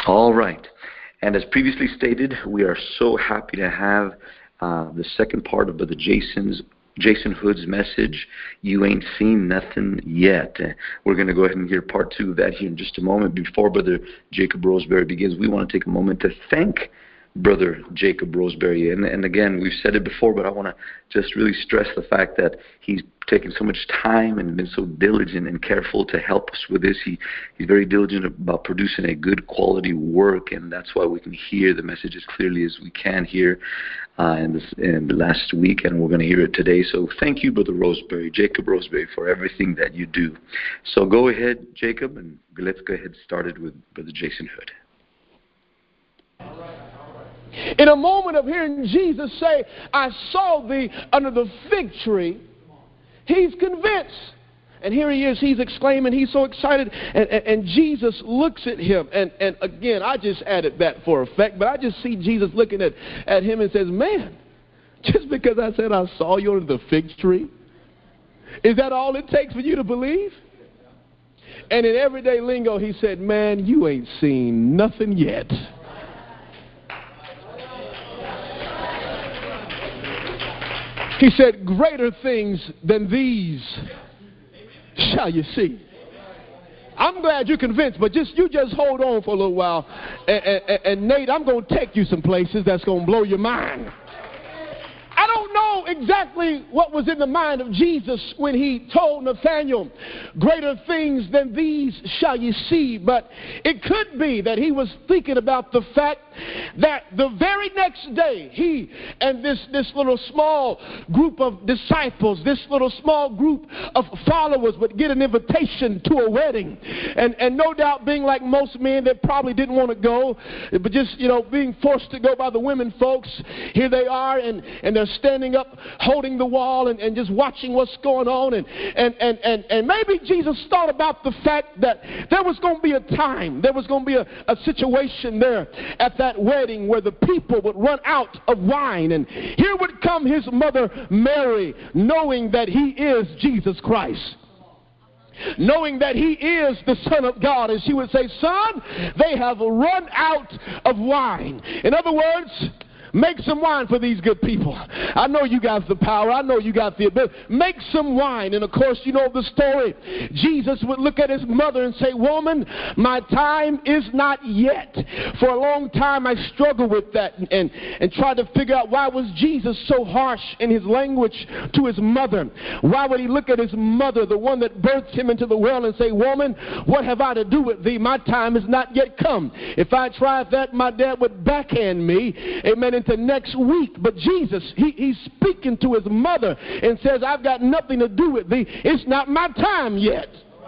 All right. And as previously stated, we are so happy to have the second part of Brother Jason Hood's message, You Ain't Seen Nothing Yet. We're going to go ahead and hear part two of that here in just a moment. Before Brother Jacob Roseberry begins, we want to take a moment to thank Brother Jacob Roseberry. And again, we've said it before, but I want to just really stress the fact that he's taken so much time and been so diligent and careful to help us with this. He's very diligent about producing a good quality work, and that's why we can hear the message as clearly as we can here in the last week, and we're going to hear it today. So thank you, Brother Roseberry, Jacob Roseberry, for everything that you do. So go ahead, Jacob, and let's go ahead and start it with Brother Jason Hood. In a moment of hearing Jesus say, I saw thee under the fig tree, he's convinced. And here he is, he's exclaiming, he's so excited, and Jesus looks at him. And again, I just added that for effect, but I just see Jesus looking at him and says, man, just because I said I saw you under the fig tree, is that all it takes for you to believe? And in everyday lingo, he said, man, you ain't seen nothing yet. He said, greater things than these shall you see. I'm glad you're convinced, but you just hold on for a little while. And Nate, I'm going to take you some places that's going to blow your mind. I don't know exactly what was in the mind of Jesus when he told Nathanael, greater things than these shall you see. But it could be that he was thinking about the fact that the very next day, he and this little small group of disciples, this little small group of followers would get an invitation to a wedding. And no doubt, being like most men that probably didn't want to go, but just, being forced to go by the women folks, here they are, and they're standing up, holding the wall, and just watching what's going on. And maybe Jesus thought about the fact that there was going to be a time, there was going to be a situation there at that wedding where the people would run out of wine. And here would come his mother Mary, knowing that he is Jesus Christ, knowing that he is the Son of God. And she would say, son, they have run out of wine. In other words, make some wine for these good people. I know you got the power. I know you got the ability. Make some wine. And of course, you know the story. Jesus would look at his mother and say, woman, my time is not yet. For a long time, I struggled with that and tried to figure out why was Jesus so harsh in his language to his mother. Why would he look at his mother, the one that birthed him into the world, and say, woman, what have I to do with thee? My time is not yet come. If I tried that, my dad would backhand me. Amen. Into next week. But Jesus, he's speaking to his mother and says, I've got nothing to do with thee. It's not my time yet.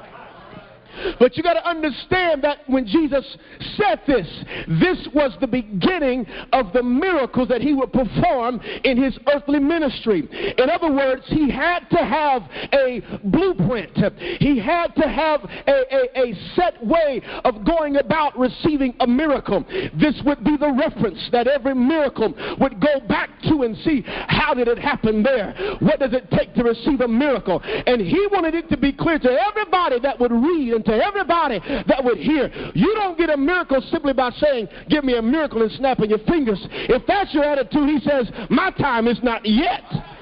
But you got to understand that when Jesus said this was the beginning of the miracles that he would perform in his earthly ministry. In other words, he had to have a blueprint. He had to have a set way of going about receiving a miracle. This would be the reference that every miracle would go back to and see, how did it happen there? What does it take to receive a miracle? And he wanted it to be clear to everybody that would read and to everybody that would hear. You don't get a miracle simply by saying, give me a miracle, and snapping your fingers. If that's your attitude, he says, my time is not yet.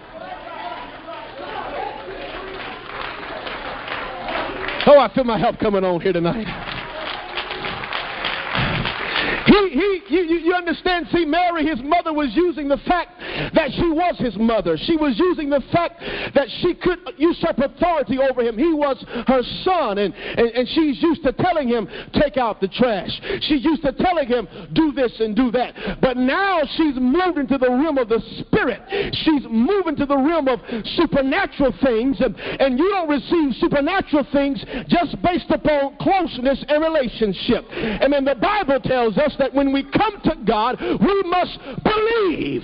Oh, I feel my help coming on here tonight. You understand, see, Mary, his mother, was using the fact that she was his mother. She was using the fact that she could usurp authority over him. He was her son, and she's used to telling him, take out the trash. She's used to telling him, do this and do that. But now she's moved into the realm of the spirit. She's moving to the realm of supernatural things, and you don't receive supernatural things just based upon closeness and relationship. And then the Bible tells us that when we come to God, we must believe.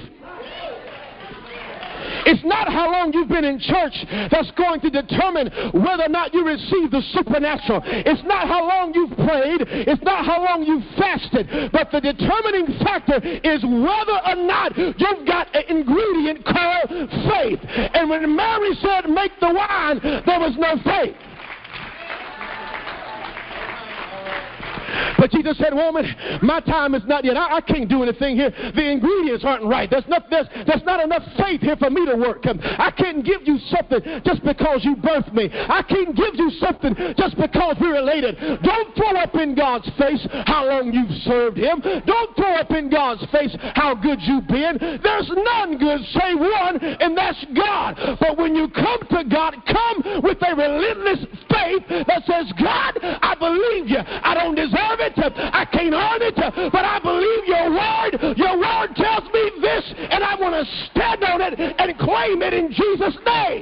It's not how long you've been in church that's going to determine whether or not you receive the supernatural. It's not how long you've prayed. It's not how long you've fasted. But the determining factor is whether or not you've got an ingredient called faith. And when Mary said, make the wine, there was no faith. But But Jesus said, woman, my time is not yet. I can't do anything here. The ingredients aren't right. There's not enough faith here for me to work. I can't give you something just because you birthed me. I can't give you something just because we're related. Don't throw up in God's face how long you've served him. Don't throw up in God's face how good you've been. There's none good save one, and that's God. But when you come to God, come with a relentless faith that says, God, I believe you. I don't deserve it. I can't earn it, but I believe your word. Your word tells me this, and I want to stand on it and claim it in Jesus' name.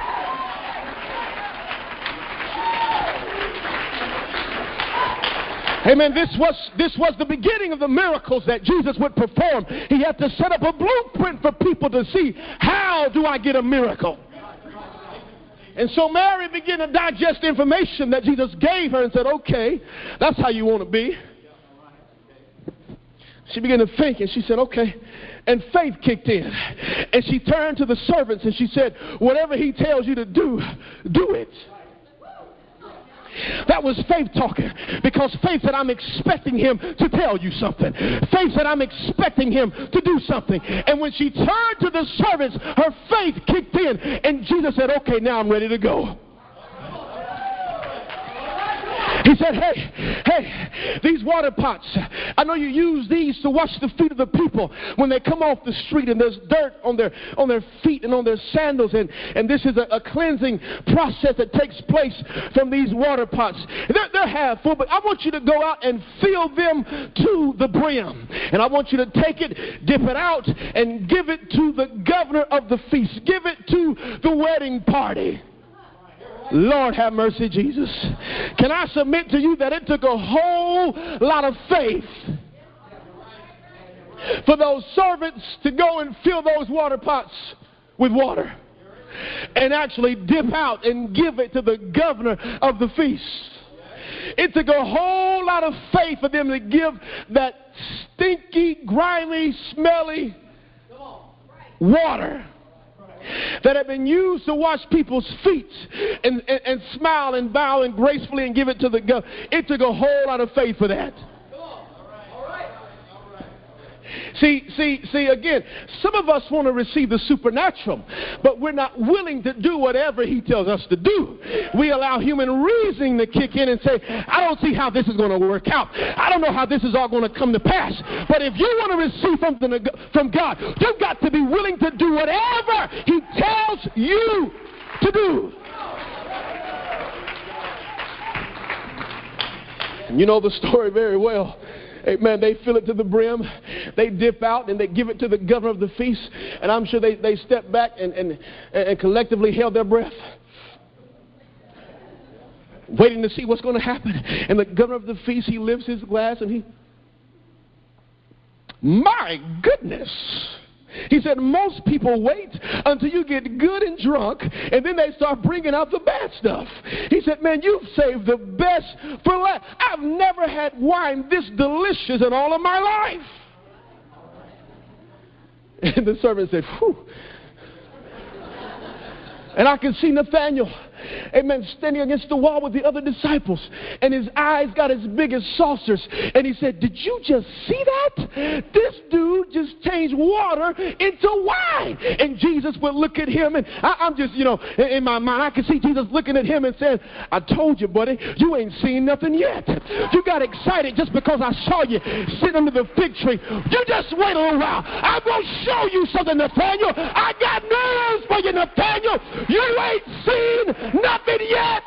Amen. This was the beginning of the miracles that Jesus would perform. He had to set up a blueprint for people to see, how do I get a miracle? And so Mary began to digest information that Jesus gave her and said, okay, that's how you want to be. She began to think, and she said, okay. And faith kicked in. And she turned to the servants and she said, whatever he tells you to do, do it. That was faith talking, because faith said, I'm expecting him to tell you something. Faith said, I'm expecting him to do something. And when she turned to the servants, her faith kicked in, and Jesus said, okay, now I'm ready to go. He said, hey, these water pots, I know you use these to wash the feet of the people when they come off the street and there's dirt on their feet and on their sandals. And this is a cleansing process that takes place from these water pots. They're half full, but I want you to go out and fill them to the brim. And I want you to take it, dip it out, and give it to the governor of the feast. Give it to the wedding party. Lord have mercy, Jesus. Can I submit to you that it took a whole lot of faith for those servants to go and fill those water pots with water and actually dip out and give it to the governor of the feast? It took a whole lot of faith for them to give that stinky, grimy, smelly water that had been used to wash people's feet and smile and bow and gracefully and give it to the governor. It took a whole lot of faith for that. See, again, some of us want to receive the supernatural, but we're not willing to do whatever he tells us to do. We allow human reasoning to kick in and say, I don't see how this is going to work out. I don't know how this is all going to come to pass. But if you want to receive something from God, you've got to be willing to do whatever he tells you to do. And you know the story very well. Amen. They fill it to the brim. They dip out and they give it to the governor of the feast. And I'm sure they stepped back and collectively held their breath, waiting to see what's going to happen. And the governor of the feast, he lifts his glass and my goodness. He said, most people wait until you get good and drunk, and then they start bringing out the bad stuff. He said, man, you've saved the best for last. I've never had wine this delicious in all of my life. And the servant said, whew. And I can see Nathaniel, amen, standing against the wall with the other disciples. And his eyes got as big as saucers. And he said, did you just see that? This dude just changed water into wine. And Jesus would look at him. And I'm just, in my mind, I can see Jesus looking at him and saying, I told you, buddy, you ain't seen nothing yet. You got excited just because I saw you sitting under the fig tree. You just wait a little while. I'm going to show you something, Nathaniel. I got news for you, Nathaniel. You ain't seen nothing yet.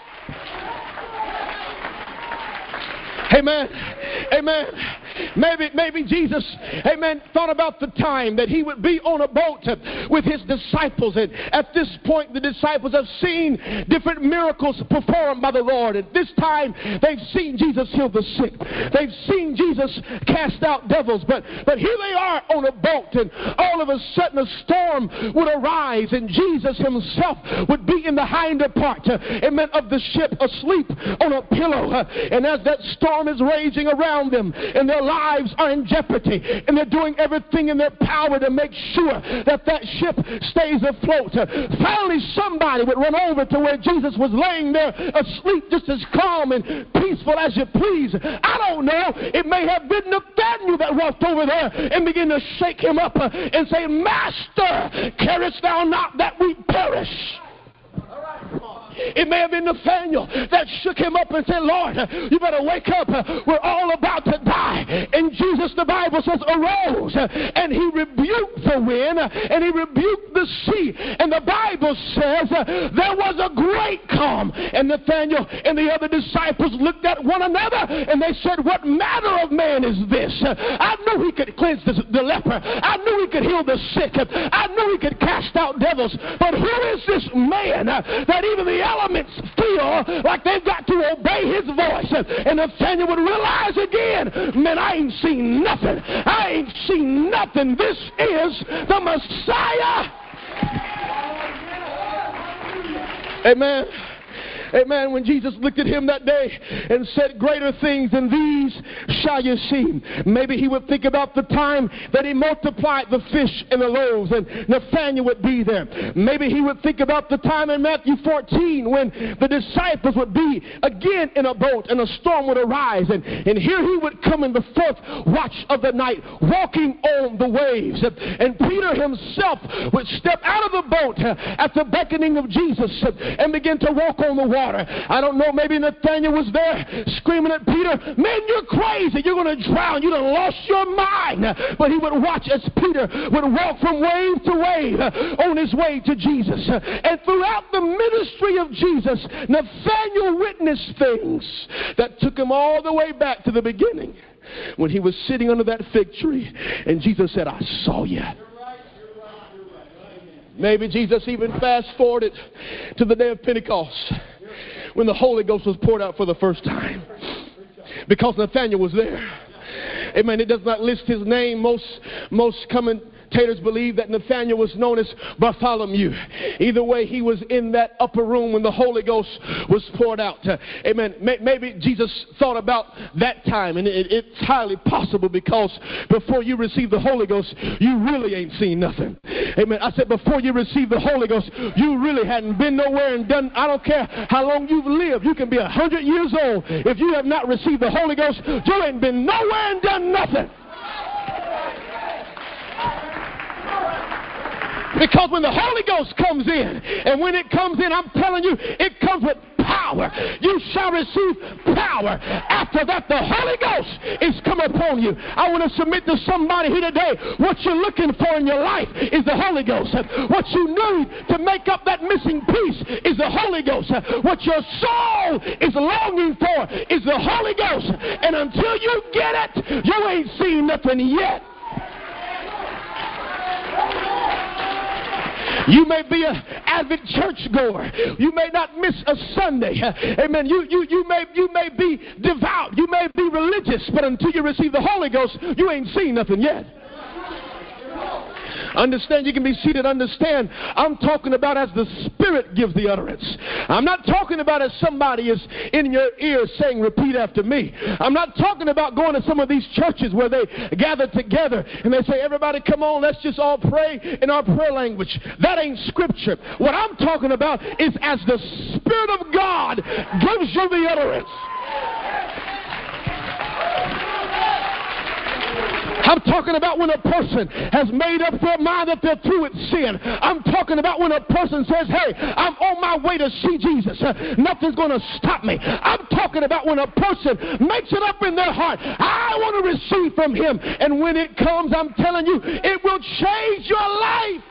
Amen. Amen. Maybe Jesus, amen, thought about the time that he would be on a boat with his disciples. And at this point, the disciples have seen different miracles performed by the Lord. At this time, they've seen Jesus heal the sick. They've seen Jesus cast out devils. But here they are on a boat, and all of a sudden a storm would arise, and Jesus himself would be in the hinder part, amen, of the ship, asleep on a pillow. And as that storm is raging around them, and they're lives are in jeopardy, and they're doing everything in their power to make sure that that ship stays afloat. Finally, somebody would run over to where Jesus was laying there asleep, just as calm and peaceful as you please. I don't know. It may have been Nathaniel that walked over there and began to shake him up and say, Master, carest thou not that we perish? It may have been Nathaniel that shook him up and said, Lord, you better wake up. We're all about to die. And Jesus, the Bible says, arose, and he rebuked the wind, and he rebuked the sea. And the Bible says there was a great calm. And Nathaniel and the other disciples looked at one another, and they said, what manner of man is this? I knew he could cleanse the leper. I knew he could heal the sick. I knew he could cast out devils. But who is this man that even the elements feel like they've got to obey his voice? And Nathaniel would realize again, man, I ain't seen nothing. I ain't seen nothing. This is the Messiah. Amen. Amen. When Jesus looked at him that day and said, greater things than these shall you see. Maybe he would think about the time that he multiplied the fish and the loaves, and Nathanael would be there. Maybe he would think about the time in Matthew 14 when the disciples would be again in a boat and a storm would arise. And here he would come in the fourth watch of the night, walking on the waves. And Peter himself would step out of the boat at the beckoning of Jesus and begin to walk on the water. I don't know, maybe Nathaniel was there screaming at Peter, man, you're crazy, you're going to drown, you done lost your mind. But he would watch as Peter would walk from wave to wave on his way to Jesus. And throughout the ministry of Jesus, Nathaniel witnessed things that took him all the way back to the beginning when he was sitting under that fig tree and Jesus said, I saw you. Maybe Jesus even fast forwarded to the day of Pentecost when the Holy Ghost was poured out for the first time, because Nathaniel was there. Amen. It does not list his name. Most commentators believe that Nathaniel was known as Bartholomew. Either way, he was in that upper room when the Holy Ghost was poured out. Amen. Maybe Jesus thought about that time, and it's highly possible, because before you receive the Holy Ghost, you really ain't seen nothing. Amen. I said before you receive the Holy Ghost, you really hadn't been nowhere and done. I don't care how long you've lived. You can be 100 years old. If you have not received the Holy Ghost, you ain't been nowhere and done nothing. Because when the Holy Ghost comes in, and when it comes in, I'm telling you, it comes with power. You shall receive power. After that, the Holy Ghost is come upon you. I want to submit to somebody here today, what you're looking for in your life is the Holy Ghost. What you need to make up that missing piece is the Holy Ghost. What your soul is longing for is the Holy Ghost. And until you get it, you ain't seen nothing yet. You may be an avid churchgoer. You may not miss a Sunday. Amen. You may be devout. You may be religious. But until you receive the Holy Ghost, you ain't seen nothing yet. Understand, you can be seated. Understand, I'm talking about as the Spirit gives the utterance. I'm not talking about as somebody is in your ear saying, repeat after me. I'm not talking about going to some of these churches where they gather together and they say, everybody come on, let's just all pray in our prayer language. That ain't Scripture. What I'm talking about is as the Spirit of God gives you the utterance. I'm talking about when a person has made up their mind that they're through with sin. I'm talking about when a person says, hey, I'm on my way to see Jesus. Nothing's going to stop me. I'm talking about when a person makes it up in their heart, I want to receive from him. And when it comes, I'm telling you, it will change your life.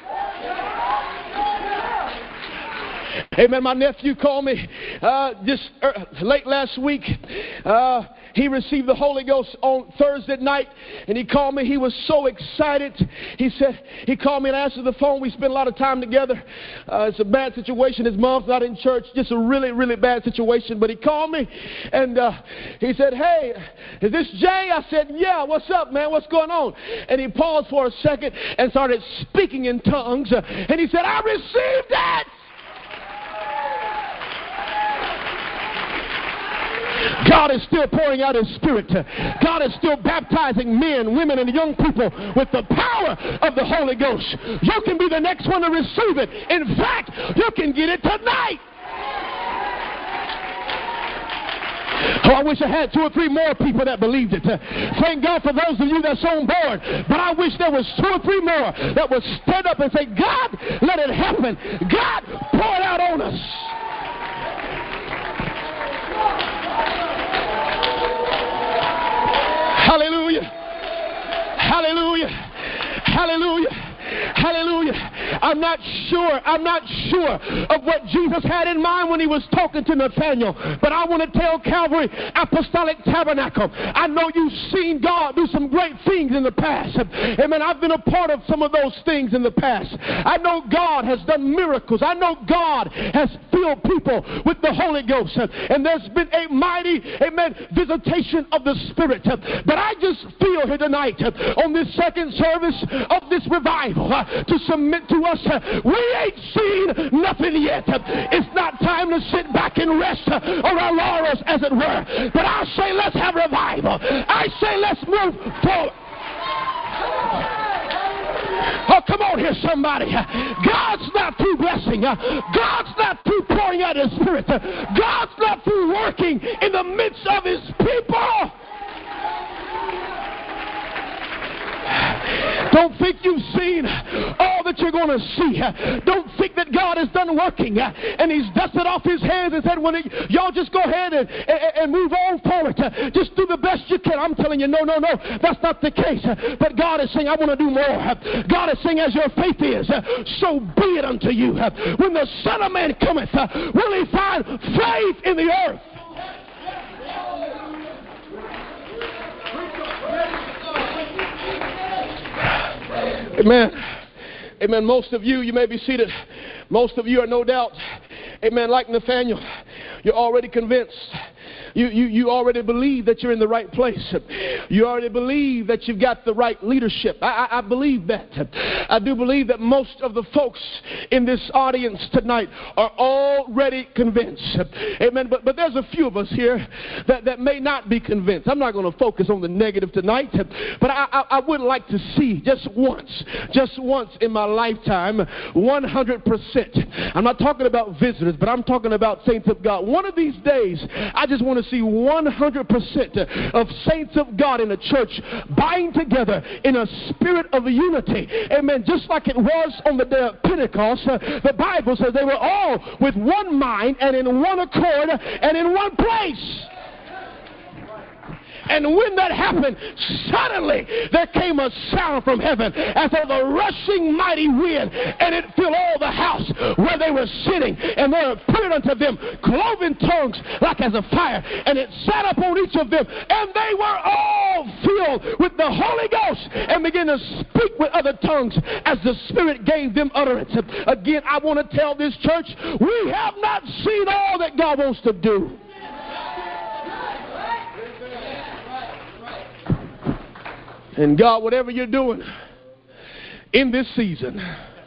Amen. My nephew called me just late last week. He received the Holy Ghost on Thursday night, and he called me. He was so excited. He called me and answered the phone. We spent a lot of time together. It's a bad situation. His mom's not in church. Just a really, really bad situation. But he called me, and he said, hey, is this Jay? I said, yeah, what's up, man? What's going on? And he paused for a second and started speaking in tongues. And he said, I received it. God is still pouring out His Spirit. God is still baptizing men, women, and young people with the power of the Holy Ghost. You can be the next one to receive it. In fact, you can get it tonight. Oh, I wish I had 2 or 3 more people that believed it. Thank God for those of you that's on board. But I wish there was 2 or 3 more that would stand up and say, God, let it happen. God, pour it out on us. Hallelujah. Hallelujah. Hallelujah. Hallelujah. I'm not sure of what Jesus had in mind when He was talking to Nathanael. But I want to tell Calvary Apostolic Tabernacle, I know you've seen God do some great things in the past. Amen. I've been a part of some of those things in the past. I know God has done miracles. I know God has filled people with the Holy Ghost. And there's been a mighty, amen, visitation of the Spirit. But I just feel here tonight on this second service of this revival to submit to us. We ain't seen nothing yet. It's not time to sit back and rest on our laurels, as it were. But I say let's have revival. I say let's move forward. Oh, come on here, somebody. God's not through blessing. God's not through pouring out His Spirit. God's not through working in the midst of His people. Don't think you've seen all that you're going to see. Don't think that God has done working and He's dusted off His hands and said, y'all just go ahead and move on forward. Just do the best you can. I'm telling you, no. That's not the case. But God is saying, I want to do more. God is saying, as your faith is, so be it unto you. When the Son of Man cometh, will He find faith in the earth? Amen. Amen. Most of you may be seated. Most of you are no doubt, amen, like Nathanael. You're already convinced. You already believe that you're in the right place. You already believe that you've got the right leadership. I believe that. I do believe that most of the folks in this audience tonight are already convinced. Amen. But there's a few of us here that may not be convinced. I'm not going to focus on the negative tonight, but I would like to see just once in my lifetime, 100%. I'm not talking about visitors, but I'm talking about saints of God. One of these days, I just want to see 100% of saints of God in a church bind together in a spirit of unity. Amen. Just like it was on the day of Pentecost, the Bible says they were all with one mind and in one accord and in one place. And when that happened, suddenly there came a sound from heaven as of a rushing mighty wind, and it filled all the house where they were sitting. And there appeared unto them cloven tongues like as a fire, and it sat upon each of them, and they were all filled with the Holy Ghost and began to speak with other tongues as the Spirit gave them utterance. Again, I want to tell this church, we have not seen all that God wants to do. And God, whatever you're doing in this season,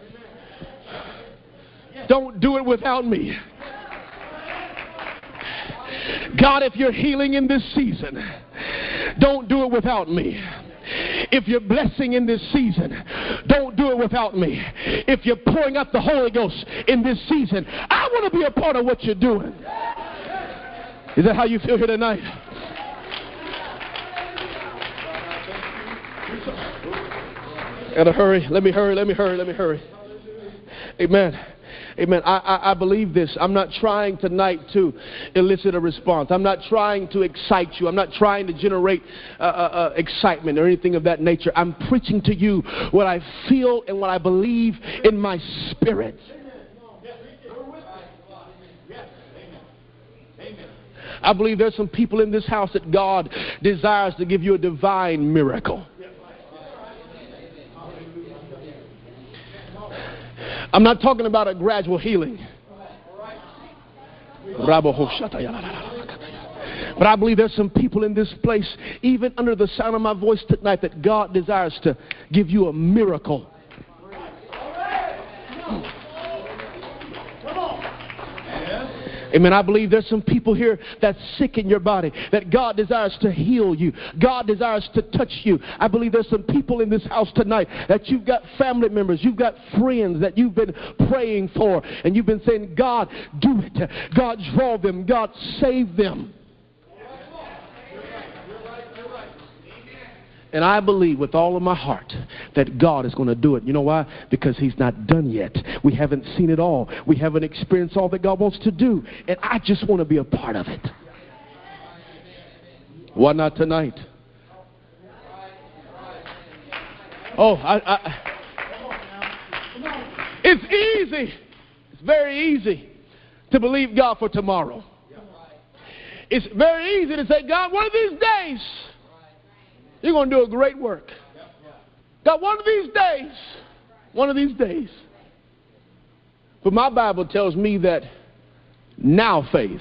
don't do it without me. God, if you're healing in this season, don't do it without me. If you're blessing in this season, don't do it without me. If you're pouring out the Holy Ghost in this season, I want to be a part of what you're doing. Is that how you feel here tonight? Gotta hurry. Let me hurry. Amen. Amen. I believe this. I'm not trying tonight to elicit a response. I'm not trying to excite you. I'm not trying to generate excitement or anything of that nature. I'm preaching to you what I feel and what I believe in my spirit. I believe there's some people in this house that God desires to give you a divine miracle. I'm not talking about a gradual healing. But I believe there's some people in this place, even under the sound of my voice tonight, that God desires to give you a miracle. Amen. I believe there's some people here that's sick in your body, that God desires to heal you. God desires to touch you. I believe there's some people in this house tonight that you've got family members, you've got friends that you've been praying for, and you've been saying, God, do it. God, draw them. God, save them. And I believe with all of my heart that God is going to do it. You know why? Because He's not done yet. We haven't seen it all. We haven't experienced all that God wants to do. And I just want to be a part of it. Why not tonight? Oh, it's easy. It's very easy to believe God for tomorrow. It's very easy to say, God, one of these days, you're going to do a great work. God, one of these days. But my Bible tells me that now faith.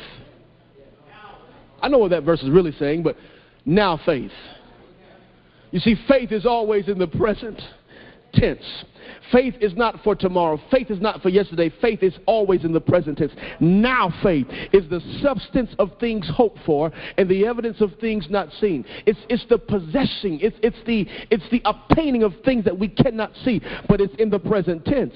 I know what that verse is really saying, but now faith. You see, faith is always in the present tense. Faith is not for tomorrow. Faith is not for yesterday. Faith is always in the present tense. Now faith is the substance of things hoped for and the evidence of things not seen. It's the possessing. It's the obtaining of things that we cannot see, but it's in the present tense.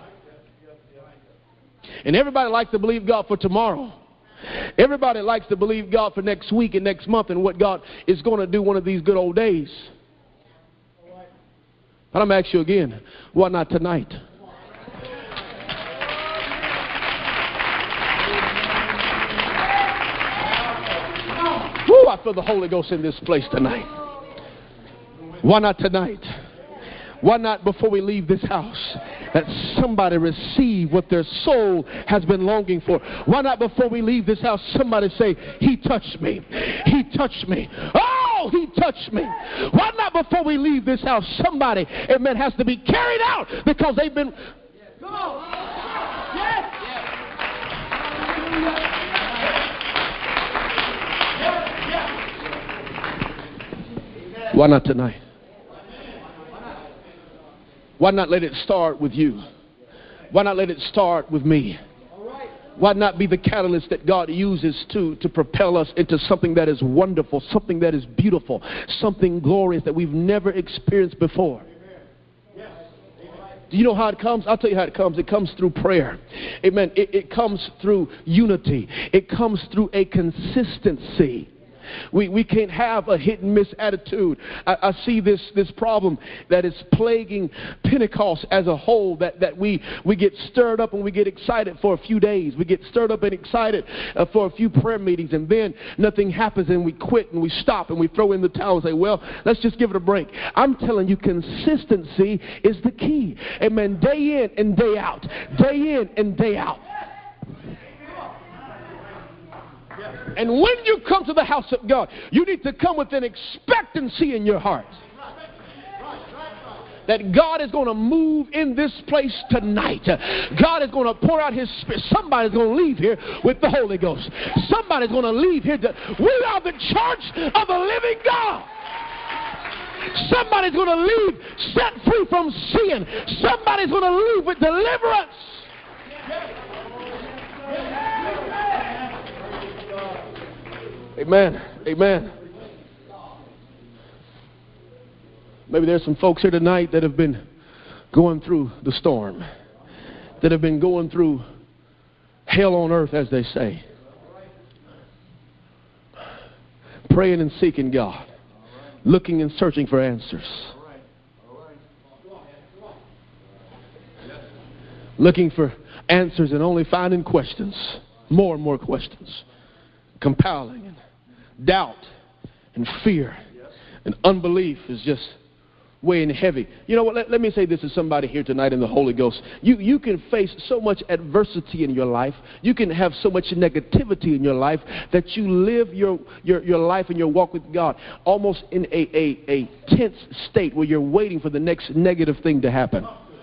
And everybody likes to believe God for tomorrow. Everybody likes to believe God for next week and next month and what God is going to do one of these good old days. But I'm going to ask you again, why not tonight? Woo, I feel the Holy Ghost in this place tonight. Why not tonight? Why not before we leave this house that somebody receive what their soul has been longing for? Why not before we leave this house somebody say, He touched me. He touched me. Oh, He touched me. Why not before we leave this house somebody, amen, has to be carried out because they've been... Come on. Yes. Why not tonight? Why not let it start with you? Why not let it start with me? Why not be the catalyst that God uses to propel us into something that is wonderful, something that is beautiful, something glorious that we've never experienced before? Do you know how it comes? I'll tell you how it comes. It comes through prayer. Amen. It comes through unity. It comes through a consistency. We can't have a hit and miss attitude. I see this problem that is plaguing Pentecost as a whole, that we get stirred up and we get excited for a few days. We get stirred up and excited for a few prayer meetings, and then nothing happens and we quit and we stop and we throw in the towel and say, well, let's just give it a break. I'm telling you, consistency is the key. Amen. Day in and day out. Day in and day out. And when you come to the house of God, you need to come with an expectancy in your heart that God is going to move in this place tonight. God is going to pour out His Spirit. Somebody's going to leave here with the Holy Ghost. Somebody's going to leave here. We are the church of the living God. Somebody's going to leave set free from sin. Somebody's going to leave with deliverance. Amen. Amen. Maybe there's some folks here tonight that have been going through the storm, that have been going through hell on earth, as they say, praying and seeking God, looking and searching for answers, looking for answers and only finding questions, more and more questions, compiling, and doubt and fear and unbelief is just weighing heavy. You know what? Let me say this to somebody here tonight in the Holy Ghost. You can face so much adversity in your life. You can have so much negativity in your life that you live your life and your walk with God almost in a tense state where you're waiting for the next negative thing to happen.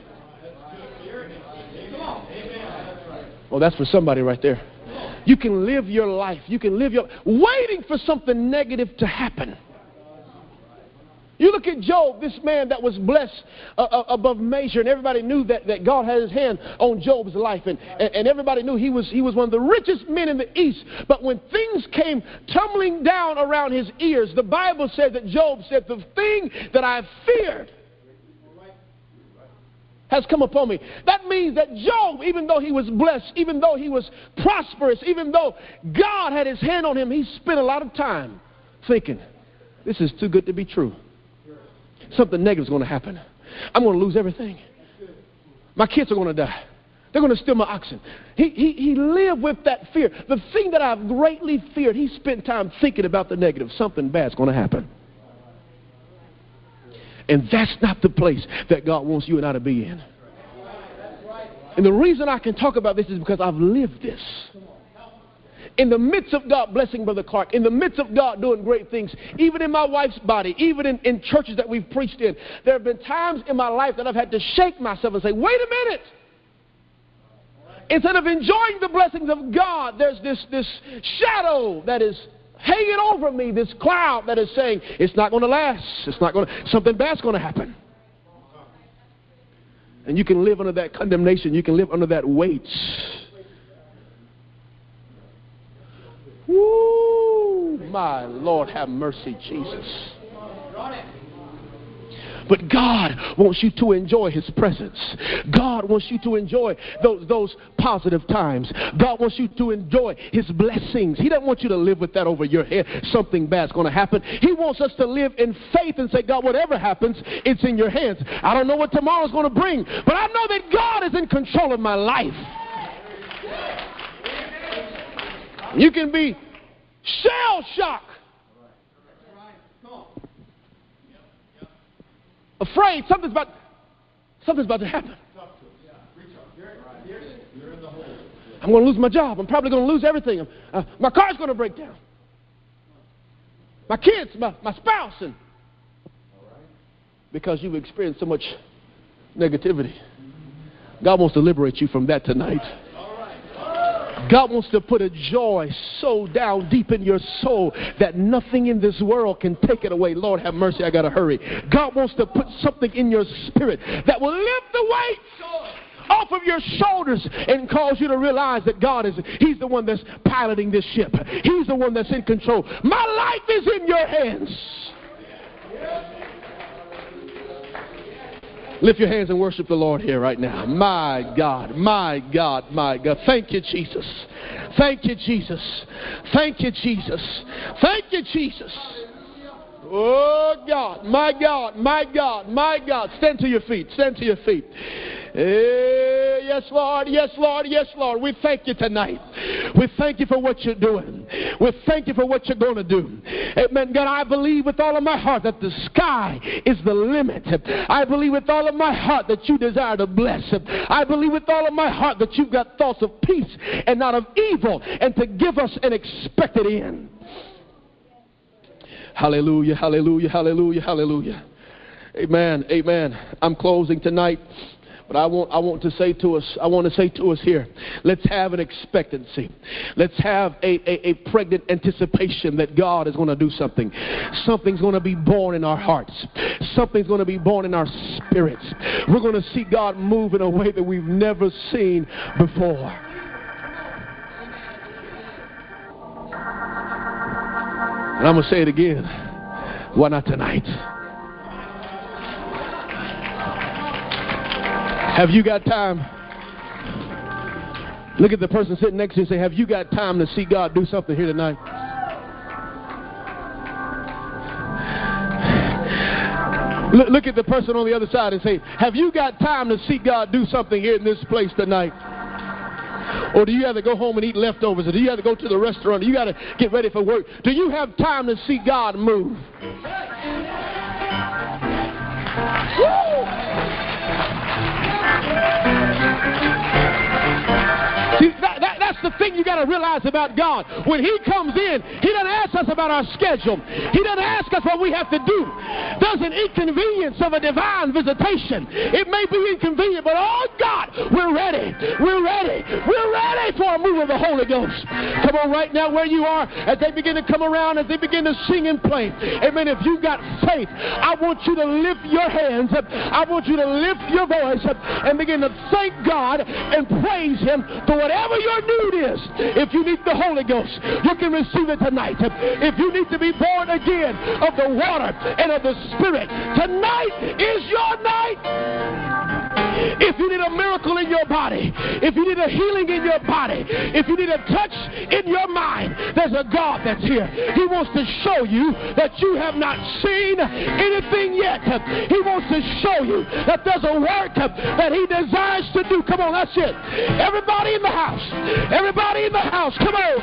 Oh, that's for somebody right there. You can live your life. You can live your waiting for something negative to happen. You look at Job, this man that was blessed above measure, and everybody knew that God had his hand on Job's life, and everybody knew he was one of the richest men in the East. But when things came tumbling down around his ears, the Bible said that Job said, the thing that I feared has come upon me. That means that Job, even though he was blessed, even though he was prosperous, even though God had his hand on him, he spent a lot of time thinking, this is too good to be true. Something negative is going to happen. I'm going to lose everything. My kids are going to die. They're going to steal my oxen. He lived with that fear. The thing that I've greatly feared, he spent time thinking about the negative. Something bad's going to happen. And that's not the place that God wants you and I to be in. And the reason I can talk about this is because I've lived this. In the midst of God blessing Brother Clark, in the midst of God doing great things, even in my wife's body, even in churches that we've preached in, there have been times in my life that I've had to shake myself and say, wait a minute. Instead of enjoying the blessings of God, there's this shadow that is hanging over me, this cloud that is saying, it's not going to last. Something bad's going to happen. And you can live under that condemnation. You can live under that weight. Woo! My Lord, have mercy, Jesus. But God wants you to enjoy His presence. God wants you to enjoy those positive times. God wants you to enjoy His blessings. He doesn't want you to live with that over your head. Something bad's going to happen. He wants us to live in faith and say, God, whatever happens, it's in your hands. I don't know what tomorrow's going to bring, but I know that God is in control of my life. You can be shell-shocked, afraid something's about to happen. I'm going to lose my job. I'm probably going to lose everything. My car's going to break down. My kids, my spouse, and because you've experienced so much negativity. God wants to liberate you from that tonight. God wants to put a joy so down deep in your soul that nothing in this world can take it away. Lord, have mercy, I got to hurry. God wants to put something in your spirit that will lift the weight off of your shoulders and cause you to realize that He's the one that's piloting this ship. He's the one that's in control. My life is in your hands. Lift your hands and worship the Lord here right now. My God, my God, my God. Thank you, Jesus. Thank you, Jesus. Thank you, Jesus. Thank you, Jesus. Oh, God, my God, my God, my God. Stand to your feet. Stand to your feet. Yes, Lord. Yes, Lord. Yes, Lord. We thank you tonight. We thank you for what you're doing. We thank you for what you're going to do. Amen. God, I believe with all of my heart that the sky is the limit. I believe with all of my heart that you desire to bless. I believe with all of my heart that you've got thoughts of peace and not of evil, and to give us an expected end. Hallelujah, hallelujah, hallelujah, hallelujah. Amen, amen. I'm closing tonight. But I want to say to us here, let's have an expectancy. Let's have a pregnant anticipation that God is going to do something. Something's going to be born in our hearts. Something's going to be born in our spirits. We're going to see God move in a way that we've never seen before. And I'm going to say it again. Why not tonight? Have you got time? Look at the person sitting next to you and say, have you got time to see God do something here tonight? Look at the person on the other side and say, have you got time to see God do something here in this place tonight? Or do you have to go home and eat leftovers? Or do you have to go to the restaurant? Do you got to get ready for work? Do you have time to see God move? Woo! See, that's the thing you got to realize about God. When he comes in, he doesn't ask us about our schedule. He doesn't ask us what we have to do. There's an inconvenience of a divine visitation. It may be inconvenient, but oh God, we're ready. We're ready. We're ready for a move of the Holy Ghost. Come on, right now where you are, as they begin to come around, as they begin to sing and play. Amen. If you've got faith, I want you to lift your hands up. I want you to lift your voice up and begin to thank God and praise him for whatever your need is. If you need the Holy Ghost, you can receive it tonight. If you need to be born again of the water and of the Spirit, tonight is your night. If you need a miracle in your body, if you need a healing in your body, if you need a touch in your mind, there's a God that's here. He wants to show you that you have not seen anything yet. He wants to show you that there's a work that he desires to do. Come on, that's it. Everybody in the house. Everybody in the house. Come on.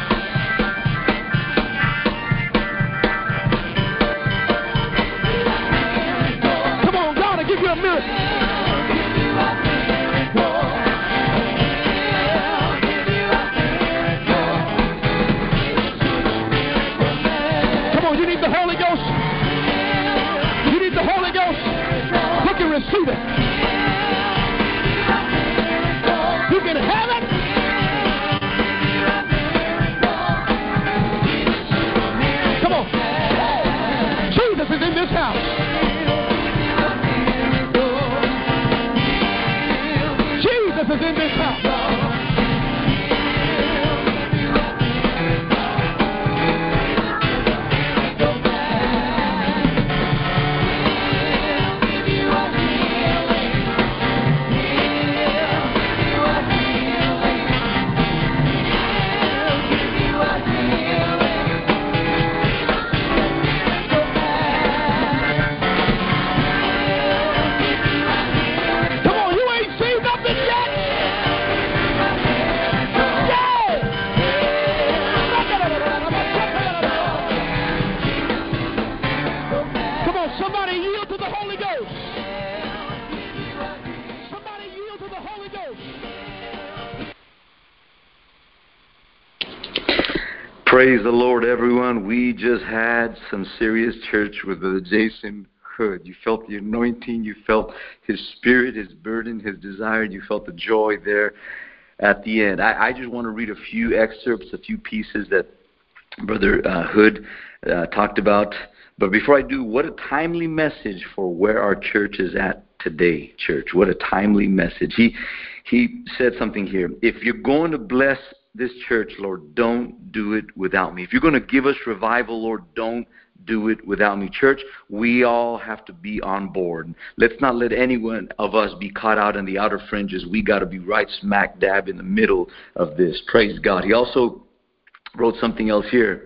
Come on, God will give you a miracle. You need the Holy Ghost. You need the Holy Ghost. You can receive it. You can have it. Come on. Jesus is in this house. Jesus is in this house. Somebody yield to the Holy Ghost. Somebody yield to the Holy Ghost. Praise the Lord, everyone. We just had some serious church with Brother Jason Hood. You felt the anointing. You felt his spirit, his burden, his desire. You felt the joy there at the end. I just want to read a few excerpts, a few pieces that Brother Hood talked about. But before I do, what a timely message for where our church is at today, church. What a timely message. He said something here. If you're going to bless this church, Lord, don't do it without me. If you're going to give us revival, Lord, don't do it without me. Church, we all have to be on board. Let's not let anyone of us be caught out in the outer fringes. We got to be right smack dab in the middle of this. Praise God. He also wrote something else here.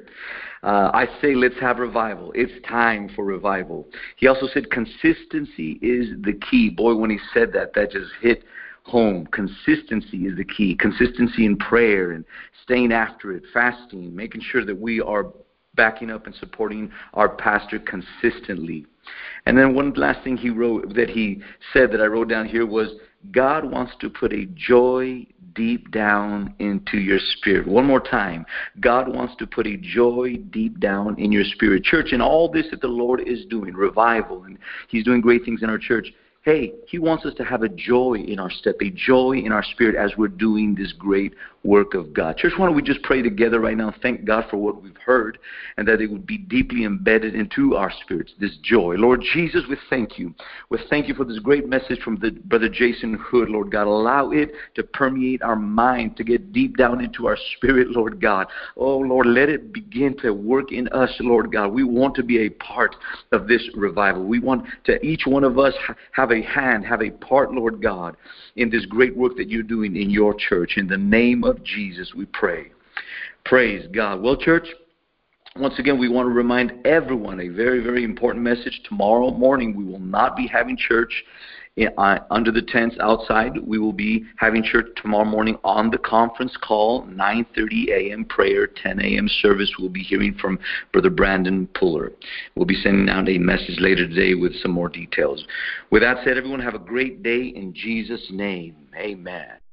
I say let's have revival. It's time for revival. He also said consistency is the key. Boy, when he said that, that just hit home. Consistency is the key. Consistency in prayer and staying after it, fasting, making sure that we are backing up and supporting our pastor consistently. And then one last thing he wrote, that he said that I wrote down here was, God wants to put a joy deep down into your spirit. One more time. God wants to put a joy deep down in your spirit. Church, in all this that the Lord is doing, revival, and he's doing great things in our church, hey, he wants us to have a joy in our step, a joy in our spirit as we're doing this great work of God. Church, why don't we just pray together right now? Thank God for what we've heard, and that it would be deeply embedded into our spirits, this joy. Lord Jesus, we thank you. We thank you for this great message from Brother Jason Hood, Lord God. Allow it to permeate our mind, to get deep down into our spirit, Lord God. Oh, Lord, let it begin to work in us, Lord God. We want to be a part of this revival. We want to, each one of us, have a hand, have a part, Lord God, in this great work that you're doing in your church. In the name of Jesus, we pray. Praise God. Well, church, once again, we want to remind everyone a very, very important message. Tomorrow morning, we will not be having church under the tents outside. We will be having church tomorrow morning on the conference call, 9:30 a.m. prayer, 10 a.m. service. We'll be hearing from Brother Brandon Puller. We'll be sending out a message later today with some more details. With that said, everyone have a great day in Jesus' name. Amen.